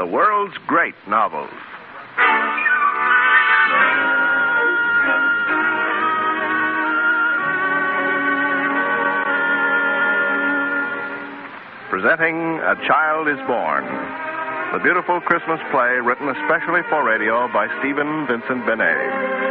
the world's great novels. Presenting A Child is Born, the beautiful Christmas play written especially for radio by Stephen Vincent Benet.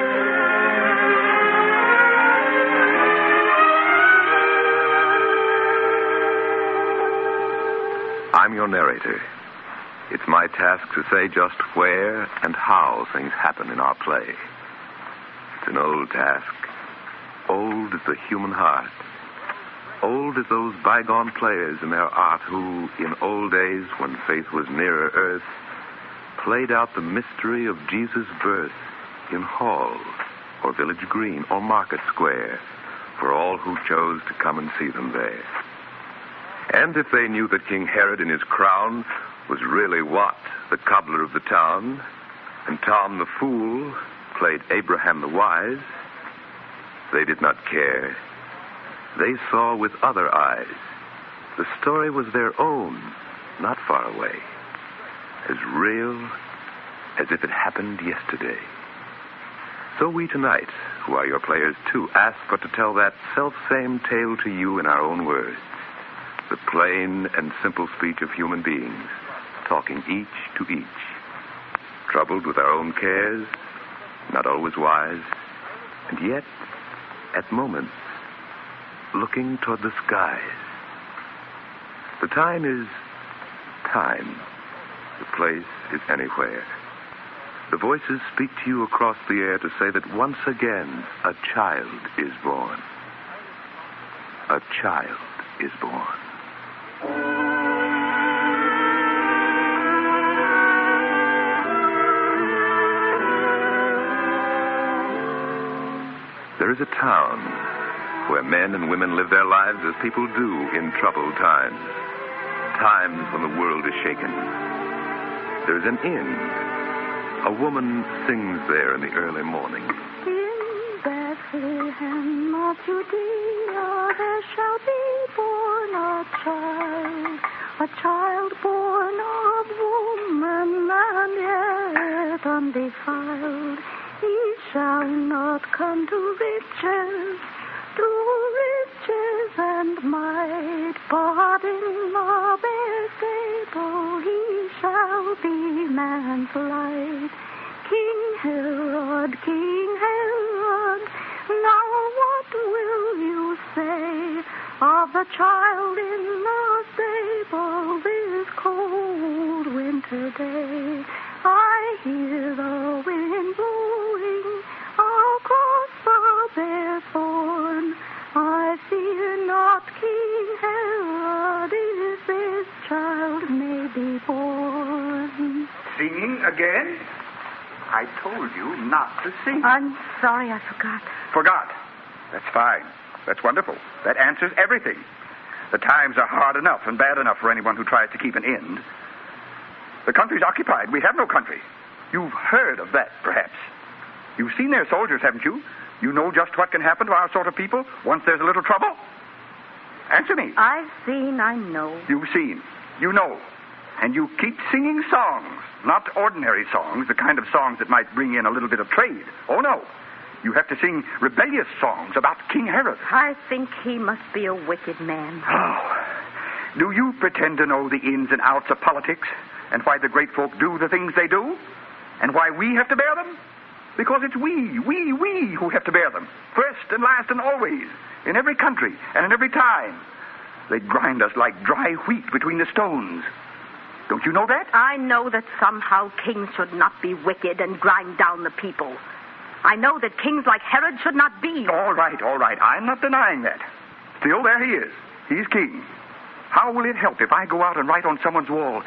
I'm your narrator. It's my task to say just where and how things happen in our play. It's an old task. Old as the human heart. Old as those bygone players in their art who, in old days when faith was nearer earth, played out the mystery of Jesus' birth in hall or village green or market square for all who chose to come and see them there. And if they knew that King Herod in his crown was really Wat, the cobbler of the town, and Tom the fool played Abraham the wise, they did not care. They saw with other eyes. The story was their own, not far away. As real as if it happened yesterday. So we tonight, who are your players too, ask but to tell that self-same tale to you in our own words. The plain and simple speech of human beings, talking each to each. Troubled with our own cares, not always wise, and yet, at moments, looking toward the skies. The time is time. The place is anywhere. The voices speak to you across the air to say that once again a child is born. A child is born. There is a town where men and women live their lives as people do in troubled times. Times when the world is shaken. There is an inn. A woman sings there in the early morning. In Bethlehem of Judea there shall be born a child born of woman and yet undefiled. He shall not come to riches and might, but in a bare stable he shall be man's light. King Herod, now what will you say of the child in the stable this cold winter day? I hear the wind blowing across the bare thorn. I fear not, King Herod, if this child may be born. Singing again? I told you not to sing. I'm sorry, I forgot. Forgot? That's fine. That's wonderful. That answers everything. The times are hard enough and bad enough for anyone who tries to keep an end. The country's occupied. We have no country. You've heard of that, perhaps. You've seen their soldiers, haven't you? You know just what can happen to our sort of people once there's a little trouble? Answer me. I've seen, I know. You've seen. You know. And you keep singing songs. Not ordinary songs, the kind of songs that might bring in a little bit of trade. Oh, no. You have to sing rebellious songs about King Herod. I think he must be a wicked man. Oh. Do you pretend to know the ins and outs of politics? And why the great folk do the things they do? And why we have to bear them? Because it's we who have to bear them. First and last and always. In every country and in every time. They grind us like dry wheat between the stones. Don't you know that? I know that somehow kings should not be wicked and grind down the people. I know that kings like Herod should not be. All right. I'm not denying that. Still, there he is. He's king. How will it help if I go out and write on someone's wall,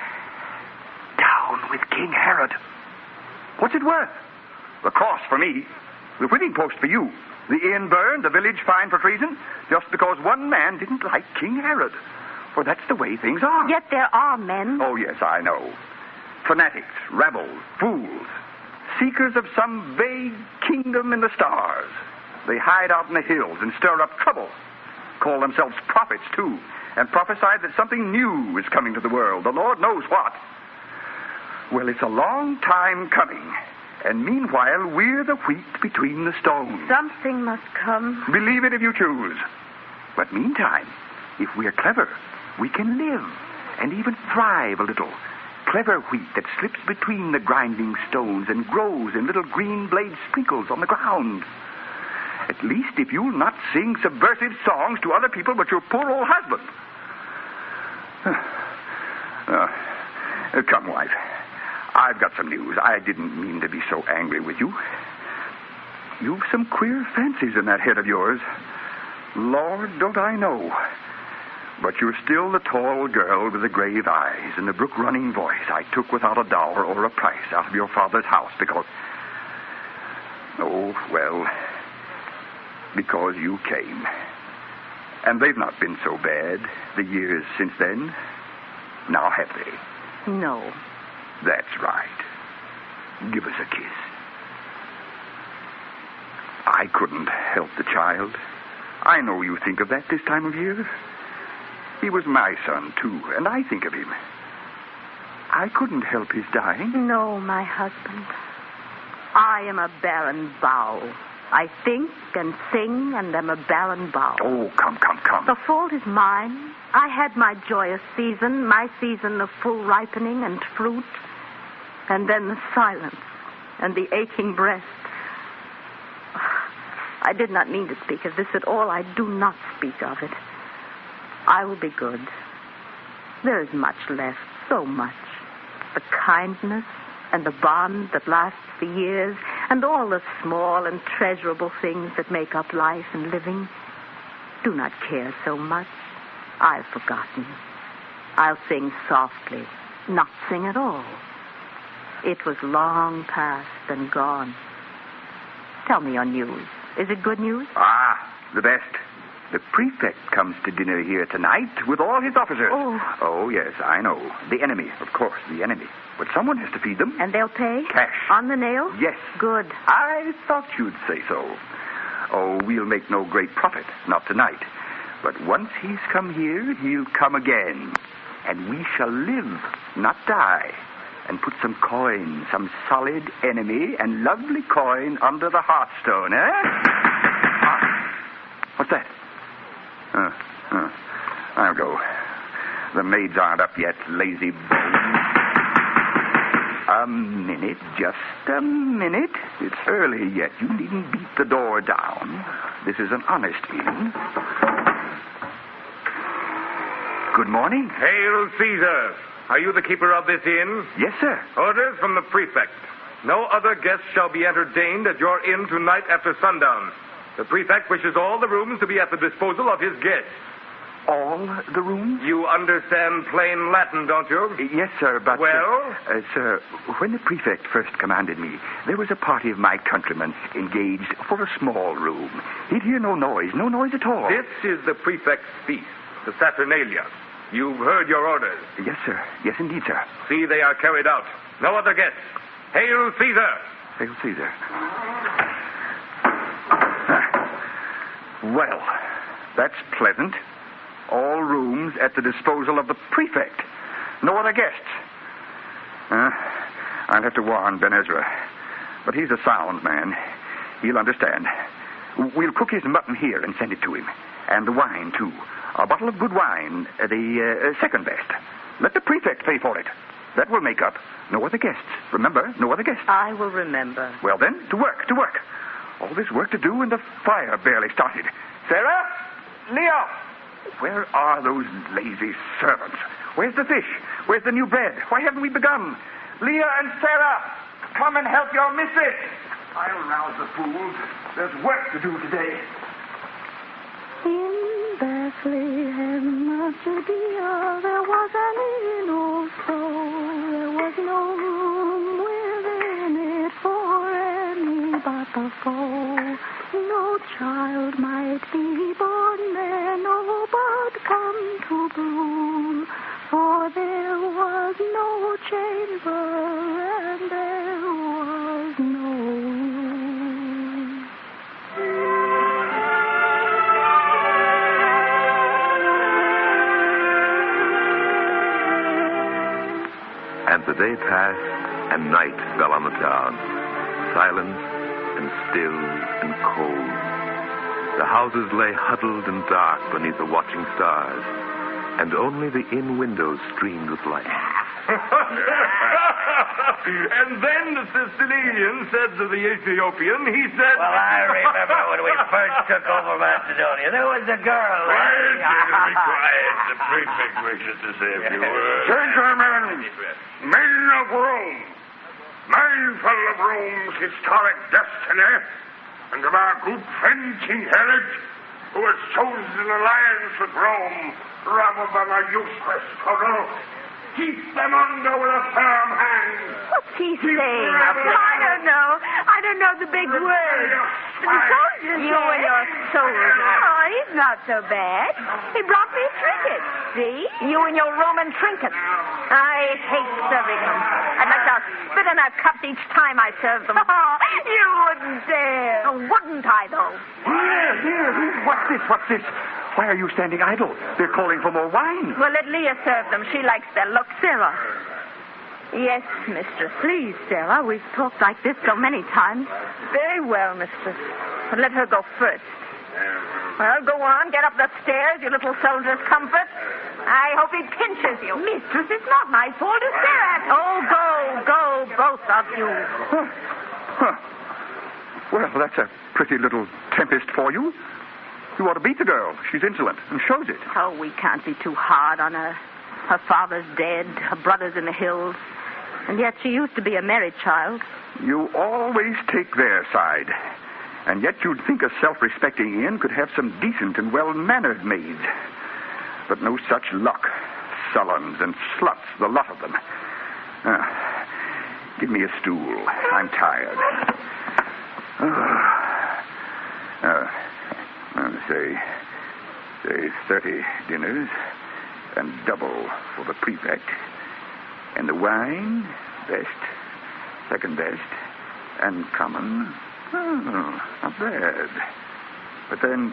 "Down with King Herod"? What's it worth? The cross for me. The whipping post for you. The inn burned, the village fined for treason, just because one man didn't like King Herod. For that's the way things are. Yet there are men. Oh, yes, I know. Fanatics, rebels, fools. Seekers of some vague kingdom in the stars. They hide out in the hills and stir up trouble. Call themselves prophets, too. And prophesy that something new is coming to the world. The Lord knows what. Well, it's a long time coming. And meanwhile, we're the wheat between the stones. Something must come. Believe it if you choose. But meantime, if we're clever, we can live and even thrive a little. Clever wheat that slips between the grinding stones and grows in little green blade sprinkles on the ground. At least if you'll not sing subversive songs to other people but your poor old husband. Come, wife. I've got some news. I didn't mean to be so angry with you. You've some queer fancies in that head of yours. Lord, don't I know. But you're still the tall girl with the grave eyes and the brook-running voice I took without a dower or a price out of your father's house because... Oh, well, because you came. And they've not been so bad, the years since then. Now have they? No. That's right. Give us a kiss. I couldn't help the child. I know you think of that this time of year. He was my son, too, and I think of him. I couldn't help his dying. No, my husband. I am a barren bough. I think and sing and am a barren bough. Oh, come. The fault is mine. I had my joyous season, my season of full ripening and fruit, and then the silence and the aching breast. I did not mean to speak of this at all. I do not speak of it. I will be good. There is much left, so much. The kindness and the bond that lasts for years, and all the small and treasurable things that make up life and living. Do not care so much. I've forgotten. I'll sing softly, not sing at all. It was long past and gone. Tell me your news. Is it good news? Ah, the best. The prefect comes to dinner here tonight with all his officers. Oh, yes, I know. The enemy, of course, the enemy. But someone has to feed them. And they'll pay? Cash. On the nail? Yes. Good. I thought you'd say so. Oh, we'll make no great profit, not tonight. But once he's come here, he'll come again. And we shall live, not die. And put some coin, some solid enemy and lovely coin under the hearthstone, eh? What's that? I'll go. The maids aren't up yet, lazy bones. A minute, just a minute. It's early yet. You needn't beat the door down. This is an honest inn. Good morning. Hail, Caesar. Are you the keeper of this inn? Yes, sir. Orders from the prefect. No other guests shall be entertained at your inn tonight after sundown. The prefect wishes all the rooms to be at the disposal of his guests. All the rooms? You understand plain Latin, don't you? Yes, sir, but... Well? Sir, when the prefect first commanded me, there was a party of my countrymen engaged for a small room. He'd hear no noise at all. This is the prefect's feast, the Saturnalia. You've heard your orders. Yes, sir. Yes, indeed, sir. See they are carried out. No other guests. Hail, Caesar! Hail, Caesar. Well, that's pleasant. All rooms at the disposal of the prefect. No other guests. I'll have to warn Ben Ezra. But he's a sound man. He'll understand. We'll cook his mutton here and send it to him. And the wine, too. A bottle of good wine, the second best. Let the prefect pay for it. That will make up. No other guests. Remember, no other guests. I will remember. Well, then, to work. All this work to do and the fire barely started. Sarah? Leo? Where are those lazy servants? Where's the fish? Where's the new bread? Why haven't we begun? Leah and Sarah, come and help your mistress. I'll rouse the fools. There's work to do today. In Bethlehem of Judea, there was an inn also. There was no room within it for any but the foe. No child might be born there, no bud come to bloom. For there was no chamber, and there was no room. And the day passed, and night fell on the town. Silent and still and cold. The houses lay huddled and dark beneath the watching stars, and only the inn windows streamed with light. And then the Sicilian said to the Ethiopian, he said... Well, I remember when we first took over Macedonia. There was a girl. Quiet, be quiet. The prefect wishes to say a few words. Gentlemen, men of Rome, mindful of Rome's historic destiny, and of our good friend King Herod, who has chosen an alliance with Rome rather than a useless struggle, keep them under with a firm hand. What's he saying? I don't know. I don't know the big words. The soldier You and your soldier. Oh, he's not so bad. He brought me a trinket. See? You and your Roman trinkets. I hate serving them. I'd like to spit in their cups each time I serve them. Oh, you wouldn't dare. Oh, wouldn't I, though? Here. What's this? Why are you standing idle? They're calling for more wine. Well, let Leah serve them. She likes their look. Sarah. Yes, mistress. Please, Sarah. We've talked like this so many times. Very well, mistress. But let her go first. Well, go on. Get up the stairs, you little soldier's comfort. I hope he pinches you. Mistress, it's not my fault. It's Sarah. Oh, go, both of you. Huh. Well, that's a pretty little tempest for you. You ought to beat the girl. She's insolent and shows it. Oh, we can't be too hard on her. Her father's dead, her brother's in the hills. And yet she used to be a married child. You always take their side. And yet you'd think a self-respecting inn could have some decent and well-mannered maids. But no such luck. Sullens and sluts, the lot of them. Give me a stool. I'm tired. Say 30 dinners and double for the prefect. And the wine, best, second best, and common. Oh, not bad. But then,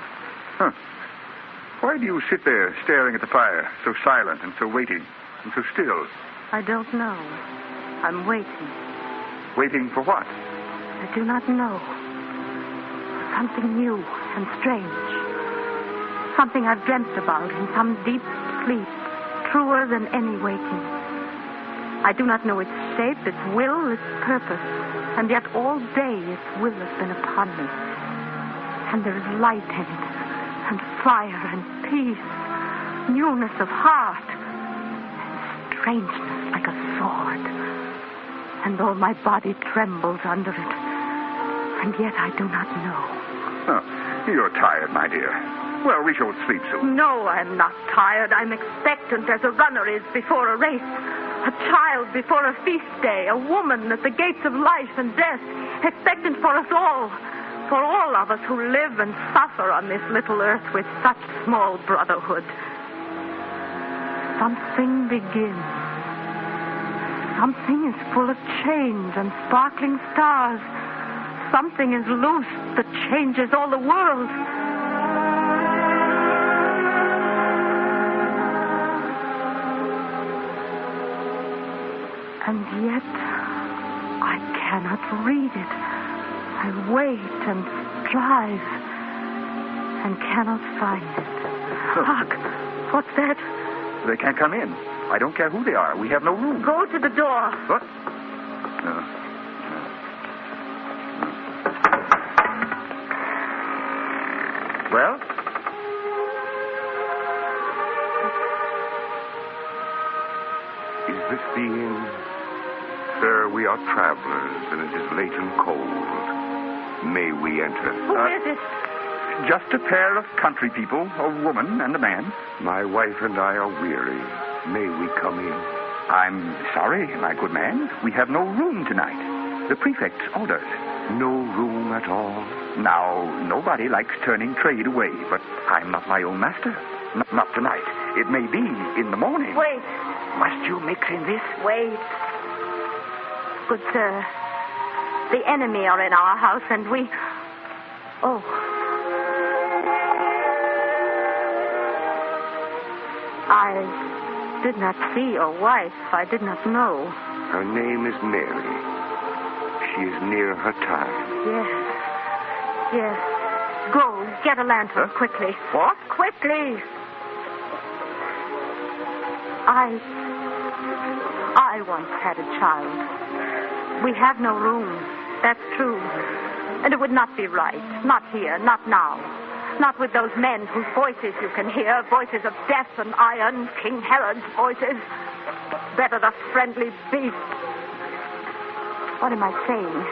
why do you sit there staring at the fire, so silent and so waiting and so still? I don't know. I'm waiting. Waiting for what? I do not know. Something new and strange. Something I've dreamt about in some deep sleep, truer than any waking. I do not know its shape, its will, its purpose, and yet all day its will has been upon me. And there is light in it, and fire and peace, newness of heart, and strangeness like a sword. And all my body trembles under it, and yet I do not know. Oh, you're tired, my dear. Well, we shall sleep soon. No, I'm not tired. I'm expectant as a runner is before a race. A child before a feast day. A woman at the gates of life and death. Expectant for us all. For all of us who live and suffer on this little earth with such small brotherhood. Something begins. Something is full of change and sparkling stars. Something is loose that changes all the world. And yet, I cannot read it. I wait and strive and cannot find it. Hark! What's that? They can't come in. I don't care who they are. We have no room. Go to the door. What? Well? Is this the inn? Sir, we are travelers, and it is late and cold. May we enter? Who is it? Just a pair of country people, a woman and a man. My wife and I are weary. May we come in? I'm sorry, my good man. We have no room tonight. The prefect's orders. No room at all? Now, nobody likes turning trade away, but I'm not my own master. Not tonight. It may be in the morning. Wait. Must you mix in this? Wait. Good sir, the enemy are in our house, and we... Oh. I did not see your wife. I did not know. Her name is Mary. She is near her time. Yes. Go, get a lantern, quickly. What? Quickly. I once had a child. We have no room. That's true. And it would not be right. Not here, not now. Not with those men whose voices you can hear, voices of death and iron, King Herod's voices. Better the friendly beast. What am I saying?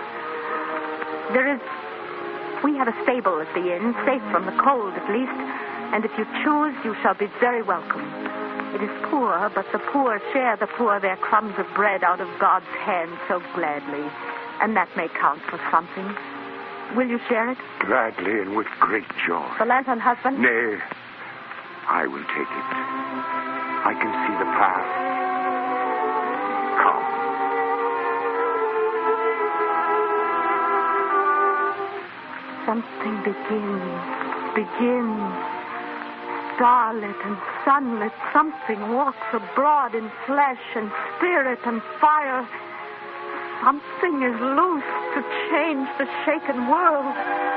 We have a stable at the inn, safe from the cold at least, and if you choose, you shall be very welcome. It is poor, but the poor share the poor their crumbs of bread out of God's hand so gladly, and that may count for something. Will you share it? Gladly and with great joy. The lantern, husband? Nay, I will take it. I can see the path. Come. Something begins. Starlit and sunlit, something walks abroad in flesh and spirit and fire. Something is loose to change the shaken world.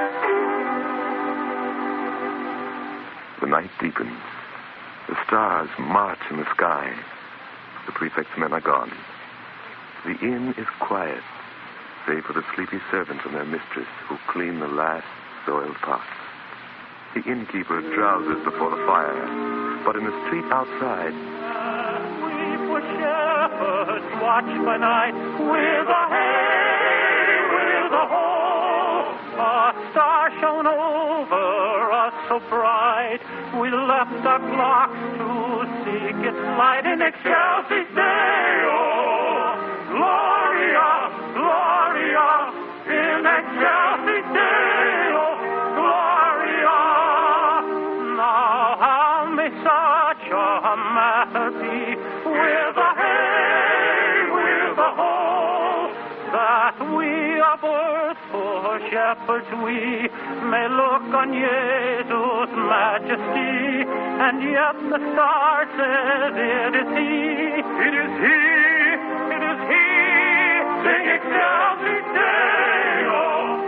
The night deepens. The stars march in the sky. The prefect's men are gone. The inn is quiet, save for the sleepy servants and their mistress who clean the last soiled pots. The innkeeper drowses before the fire, but in the street outside, we for shepherds watch by night with a hay, with a hoe. A star shone over us so bright, we left our clocks to seek its light in excelsis Deo. Gloria, Gloria, in excelsis Deo. Gloria. Now how may such a matter be with a hay, with a hoe, that we are birds for shepherds we may look on Jesus' majesty, and yet the star says it is he, it is he, it is he. Sing excelsis Deo,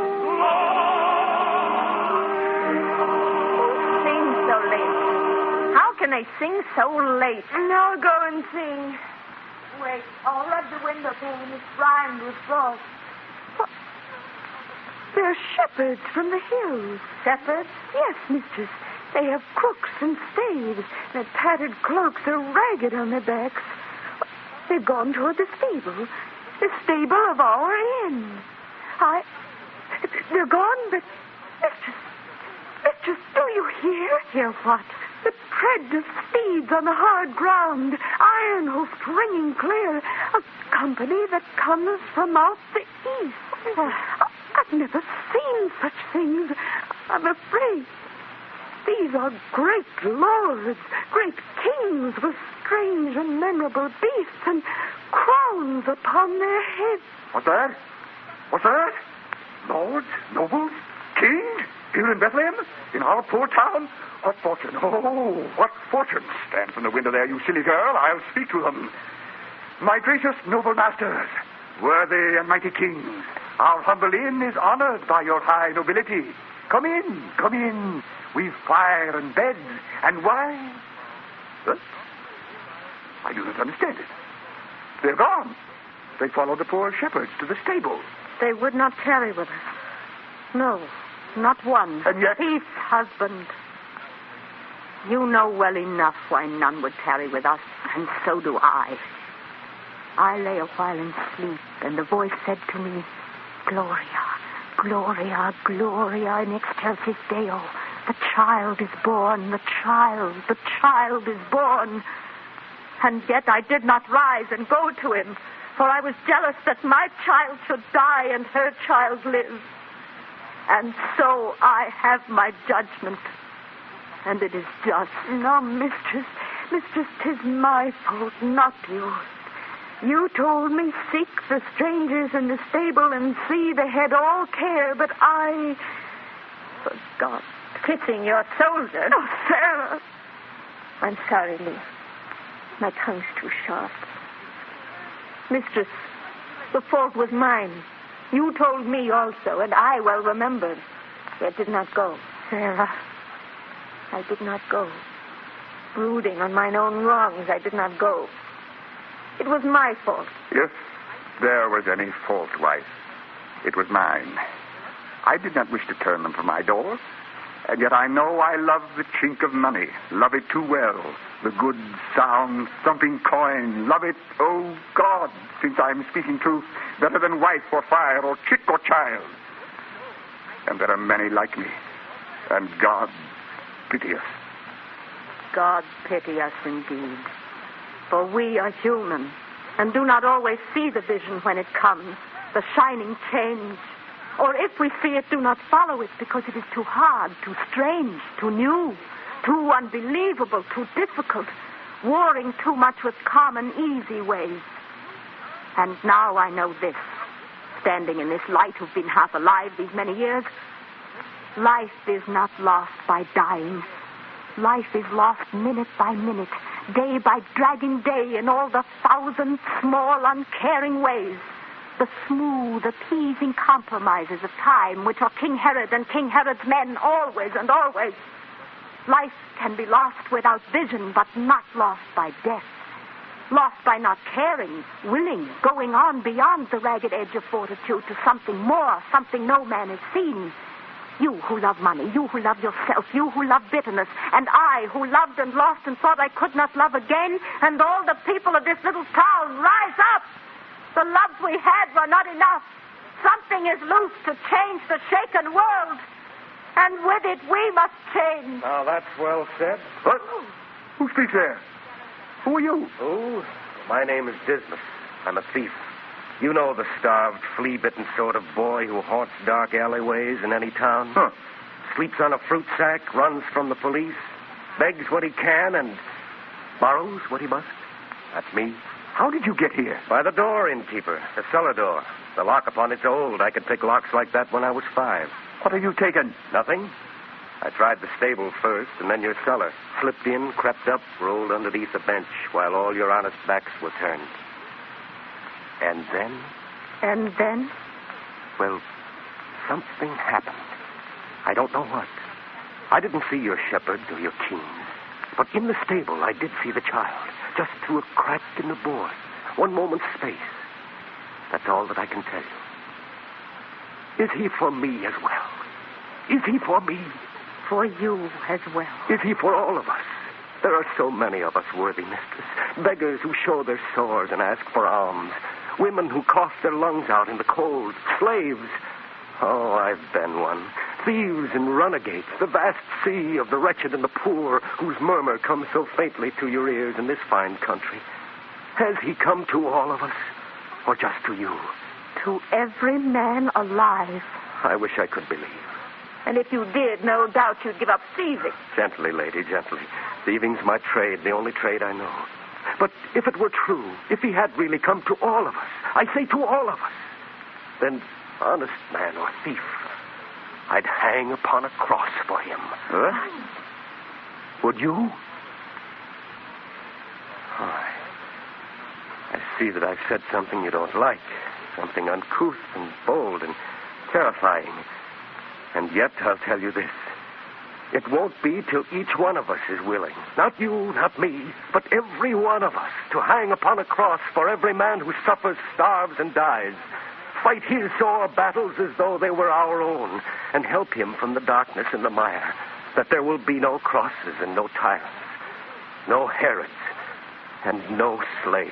Sing so late. How can they sing so late? Now go and sing. Wait, I'll rub the window pane. It's rimed with frost. They're shepherds from the hills. Shepherds? Yes, mistress. They have crooks and staves. Their tattered cloaks are ragged on their backs. They've gone toward the stable of our inn. They're gone, but mistress, do you hear? Hear what? The tread of steeds on the hard ground, iron hoofs ringing clear, a company that comes from out the east. I've never seen such things. I'm afraid. These are great lords, great kings with strange and memorable beasts and crowns upon their heads. What's that? What's that? Lords, nobles, kings, here in Bethlehem, in our poor town? What fortune? Oh, what fortune? Stand from the window there, you silly girl. I'll speak to them. My gracious noble masters, worthy and mighty kings, our humble inn is honored by your high nobility. Come in, come in. We've fire and beds and wine. Huh? I do not understand it. They're gone. They followed the poor shepherds to the stable. They would not tarry with us. No, not one. And yet... Peace, husband. You know well enough why none would tarry with us, and so do I. I lay a while in sleep, and the voice said to me, Gloria, Gloria, Gloria in excelsis Deo. The child is born, the child is born. And yet I did not rise and go to him, for I was jealous that my child should die and her child live. And so I have my judgment, and it is just. No, mistress, 'tis my fault, not yours. You told me, seek the strangers in the stable and see they had all care, but I forgot. Kissing your soldier. Oh, Sarah. I'm sorry, Lee. My tongue's too sharp. Mistress, the fault was mine. You told me also, and I well remembered. Yet did not go. Sarah, I did not go. Brooding on mine own wrongs, I did not go. It was my fault. If there was any fault, wife, it was mine. I did not wish to turn them from my door, and yet I know I love the chink of money, love it too well. The good, sound, thumping coin, love it, oh God, since I'm speaking truth, better than wife or fire or chick or child. And there are many like me, and God pity us. God pity us indeed, for we are human and do not always see the vision when it comes, the shining change. Or if we see it, do not follow it because it is too hard, too strange, too new, too unbelievable, too difficult, warring too much with common, easy ways. And now I know this, standing in this light who've been half alive these many years. Life is not lost by dying. Life is lost minute by minute, day by dragging day in all the thousand small, uncaring ways. The smooth, appeasing compromises of time, which are King Herod and King Herod's men always and always. Life can be lost without vision, but not lost by death. Lost by not caring, willing, going on beyond the ragged edge of fortitude to something more, something no man has seen. You who love money, you who love yourself, you who love bitterness, and I who loved and lost and thought I could not love again, and all the people of this little town, rise up! The loves we had were not enough. Something is loose to change the shaken world. And with it, we must change. Now, that's well said. What? Who speaks there? Who are you? Oh, my name is Dismas. I'm a thief. You know the starved, flea-bitten sort of boy who haunts dark alleyways in any town. Huh. Sleeps on a fruit sack, runs from the police, begs what he can, and borrows what he must. That's me. How did you get here? By the door, innkeeper. The cellar door. The lock upon it's old. I could pick locks like that when I was 5. What have you taken? Nothing. I tried the stable first, and then your cellar. Slipped in, crept up, rolled underneath a bench, while all your honest backs were turned. And then? And then? Well, something happened. I don't know what. I didn't see your shepherd or your kings. But in the stable, I did see the child, just through a crack in the board. One moment's space. That's all that I can tell you. Is he for me as well? Is he for me? For you as well. Is he for all of us? There are so many of us, worthy mistress. Beggars who show their sores and ask for alms. Women who cough their lungs out in the cold. Slaves. Oh, I've been one. Thieves and renegades. The vast sea of the wretched and the poor, whose murmur comes so faintly to your ears in this fine country. Has he come to all of us? Or just to you? To every man alive. I wish I could believe. And if you did, no doubt you'd give up thieving. Gently, lady, gently. Thieving's my trade, the only trade I know. But if it were true, if he had really come to all of us, I say to all of us, then, honest man or thief, I'd hang upon a cross for him. Huh? Would you? Oh, I see that I've said something you don't like. Something uncouth and bold and terrifying. And yet I'll tell you this. It won't be till each one of us is willing. Not you, not me, but every one of us to hang upon a cross for every man who suffers, starves, and dies. Fight his sore battles as though they were our own, and help him from the darkness and the mire, that there will be no crosses and no tyrants, no Herods, and no slaves.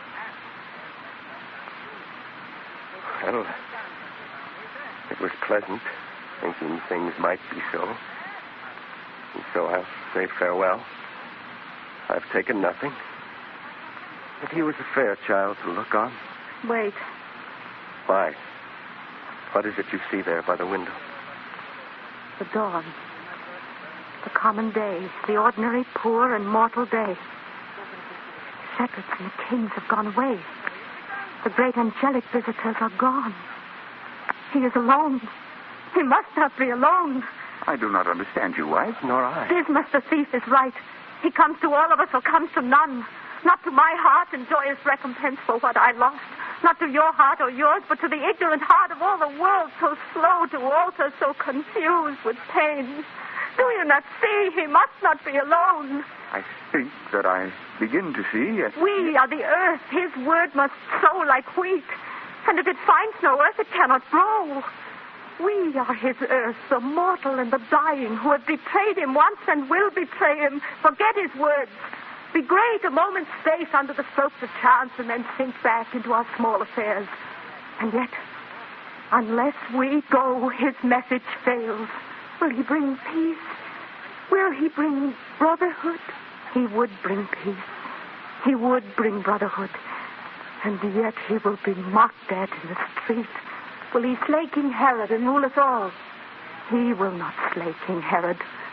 Well, it was pleasant, thinking things might be so. And so I'll say farewell. I've taken nothing. But he was a fair child to look on. Wait. Why? What is it you see there by the window? The dawn. The common day. The ordinary, poor, and mortal day. Shepherds and the kings have gone away. The great angelic visitors are gone. He is alone. He must not be alone. I do not understand you, wife. Nor I. Dismas the thief is right. He comes to all of us or comes to none. Not to my heart and joyous recompense for what I lost. Not to your heart or yours, but to the ignorant heart of all the world, so slow to alter, so confused with pain. Do you not see? He must not be alone. I think that I begin to see, yes. We are the earth. His word must sow like wheat. And if it finds no earth, it cannot grow. We are his earth, the mortal and the dying, who have betrayed him once and will betray him. Forget his words. Degrade a moment's space under the strokes of chance and then sink back into our small affairs. And yet, unless we go, his message fails. Will he bring peace? Will he bring brotherhood? He would bring peace. He would bring brotherhood. And yet he will be mocked at in the street. Will he slay King Herod and rule us all? He will not slay King Herod.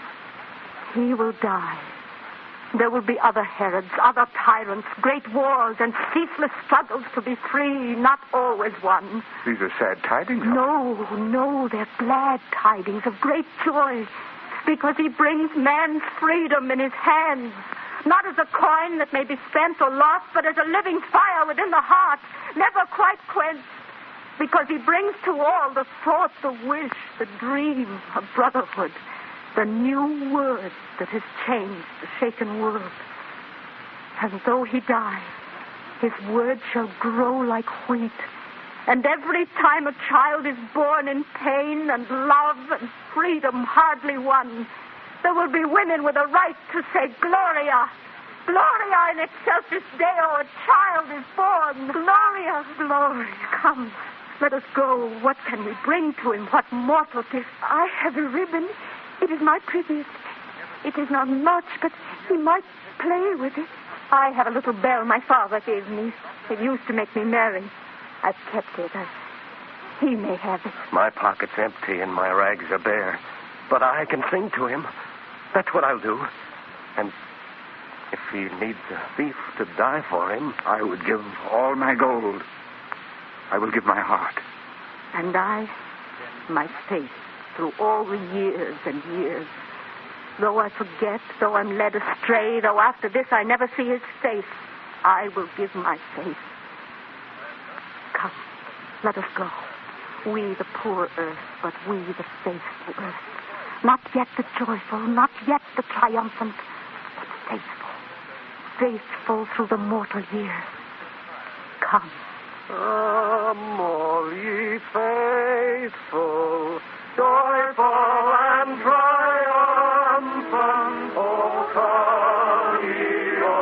He will die. There will be other Herods, other tyrants, great wars, and ceaseless struggles to be free, not always won. These are sad tidings. No, they're glad tidings of great joy, because he brings man's freedom in his hands, not as a coin that may be spent or lost, but as a living fire within the heart, never quite quenched, because he brings to all the thought, the wish, the dream of brotherhood, the new word that has changed the shaken world. And though he die, his word shall grow like wheat. And every time a child is born in pain and love and freedom hardly won, there will be women with a right to say, Gloria, Gloria in excelsis Deo, a child is born. Gloria, glory, come, let us go. What can we bring to him? What mortal gift? I have a ribbon. It is my prettiest. It is not much, but he might play with it. I have a little bell my father gave me. It used to make me merry. I've kept it. He may have it. My pocket's empty and my rags are bare. But I can sing to him. That's what I'll do. And if he needs a thief to die for him, I would give all my gold. I will give my heart. And I, my faith, through all the years and years. Though I forget, though I'm led astray, though after this I never see his face, I will give my faith. Come, let us go. We the poor earth, but we the faithful earth. Not yet the joyful, not yet the triumphant, but faithful. Faithful through the mortal years. Come. Come, all ye faithful, joyful and triumphant, O come ye, to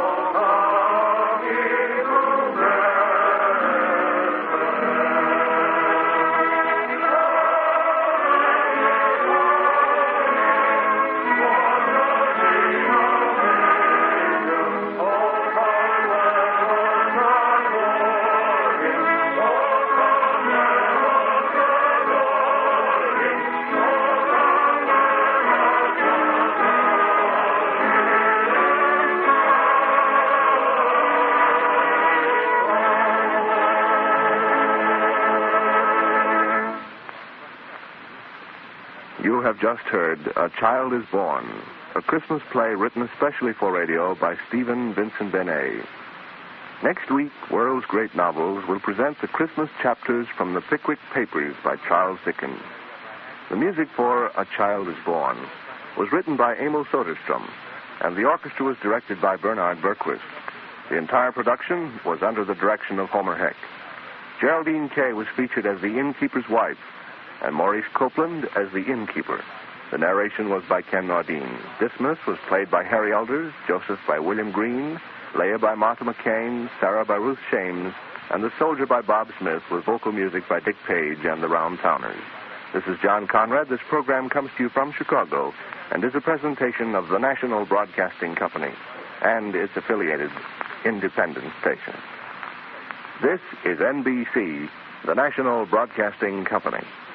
You have just heard A Child is Born, a Christmas play written especially for radio by Stephen Vincent Benet. Next week, World's Great Novels will present the Christmas chapters from the Pickwick Papers by Charles Dickens. The music for A Child is Born was written by Emil Soderstrom, and the orchestra was directed by Bernard Berquist. The entire production was under the direction of Homer Heck. Geraldine Kay was featured as the innkeeper's wife, and Maurice Copeland as the innkeeper. The narration was by Ken Nordine. Dismas was played by Harry Elders, Joseph by William Green, Leah by Martha McCain, Sarah by Ruth Shames, and the soldier by Bob Smith, with vocal music by Dick Page and the Round Towners. This is John Conrad. This program comes to you from Chicago and is a presentation of the National Broadcasting Company and its affiliated independent stations. This is NBC, the National Broadcasting Company.